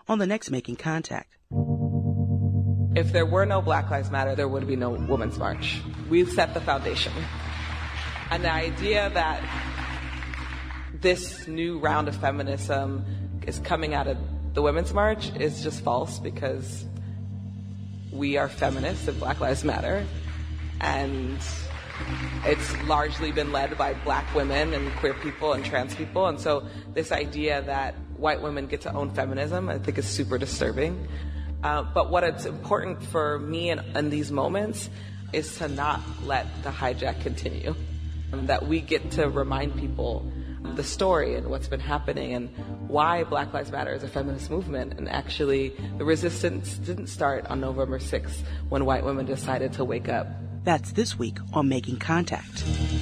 on the next Making Contact. If there were no Black Lives Matter, there would be no Women's March. We've set the foundation. And the idea that this new round of feminism is coming out of the Women's March is just false, because we are feminists and Black Lives Matter. And it's largely been led by Black women and queer people and trans people. And so this idea that white women get to own feminism, I think, is super disturbing. But what it's important for me in these moments is to not let the hijack continue. That we get to remind people the story and what's been happening and why Black Lives Matter is a feminist movement. And actually, the resistance didn't start on November 6th when white women decided to wake up. That's this week on Making Contact.